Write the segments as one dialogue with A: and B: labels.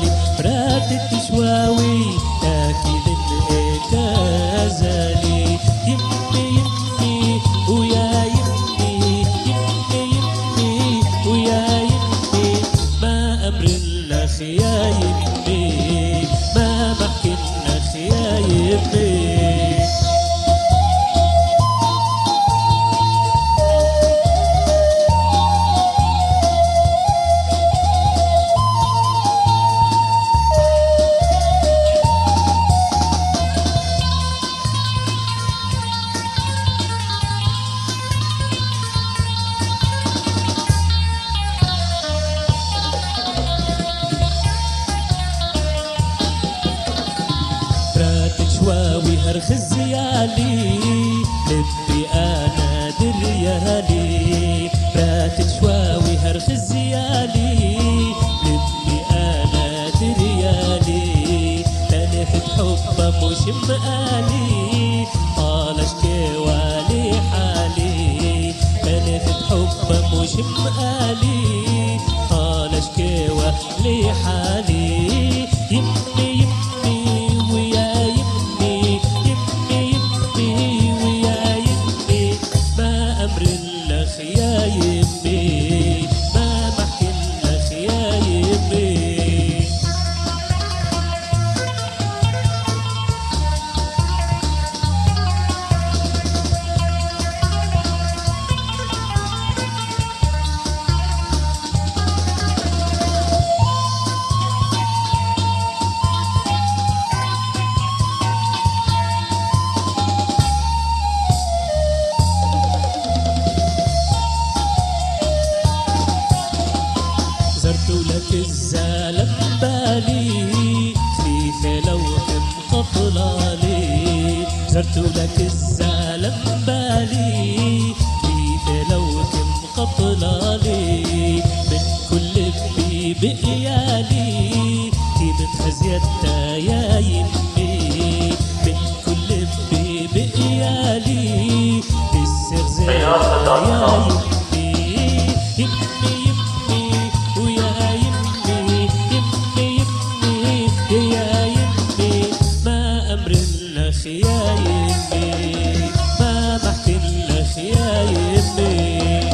A: تشوالي براتت تشواوي أكيد كازالي يمي يمي ويا يمي يمي يمي ويا يمي ما أمر الأخ يا يمي ما بحكي الأخ يا يمي هرخز يالي لبي أنا دريالي برات شواوي هرخز يالي لبي أنا دريالي تلفت حبه مش مقالي طال اشكي والي حالي تلفت حبه مش مقالي طال اشكي والي حالي يمي يمي ويا يا يمي ما بحكي لك يا يمي زرت لك الزلم بالي خليفة لو مقطلالي زرت لك الزلم بالي خليفة لو مقطلالي من كل بقيالي كيف هزيتها يا يمي من كل بقيالي بالسر يا يمي يمي يا يمي ما بحكي لك يا يمي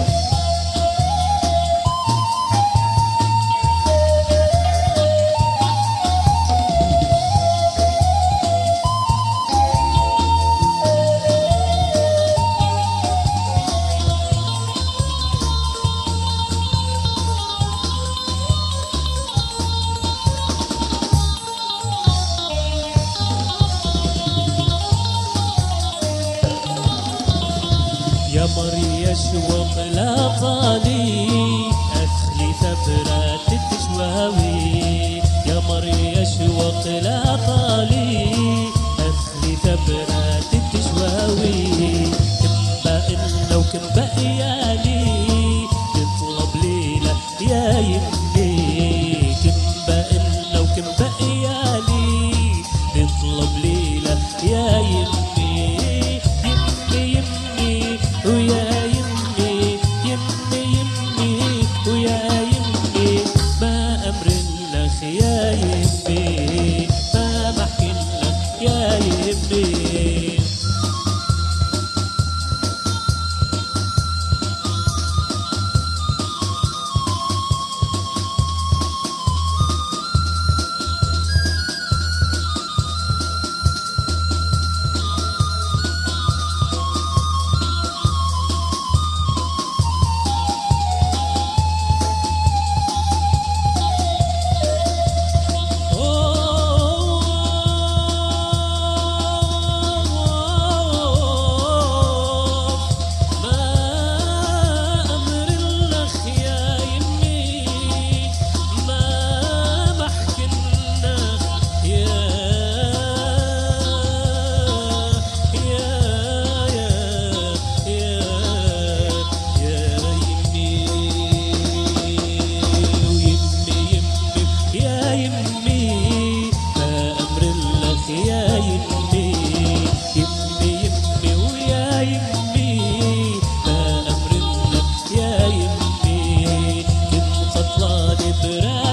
A: يا مريا شوق لا طالي أخلي ثبرات تشواوي يا مريا شوق لا طالي أخلي ثبرات تشواوي كم بقى لو كم بقيالي تطلب ليلة يا يمي كم بقى لو كم بقيالي تطلب ليلة يا يمي ويا يمي يمي يمي ويا يمي ما أمر لك يا يمي ما بحكي لك يا يمي but